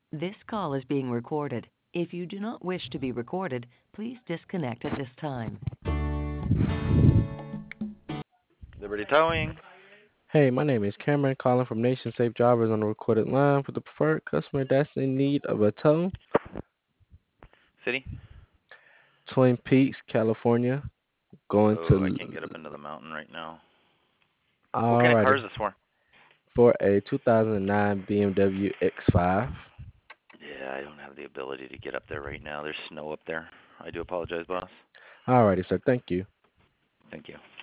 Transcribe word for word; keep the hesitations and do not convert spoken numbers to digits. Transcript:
This call is being recorded. If you do not wish to be recorded, please disconnect at this time. Liberty Towing. Hey, my name is Cameron, calling from Nation Safe Drivers on the recorded line for the preferred customer that's in need of a tow. City? Twin Peaks, California, going Oh, I to. can't get up into the mountain right now. What kind of car Alrighty, is this for? for a two thousand nine B M W X five. Yeah, I don't have the ability to get up there right now. There's snow up there. I do apologize, boss. Alrighty, sir. Thank you. Thank you.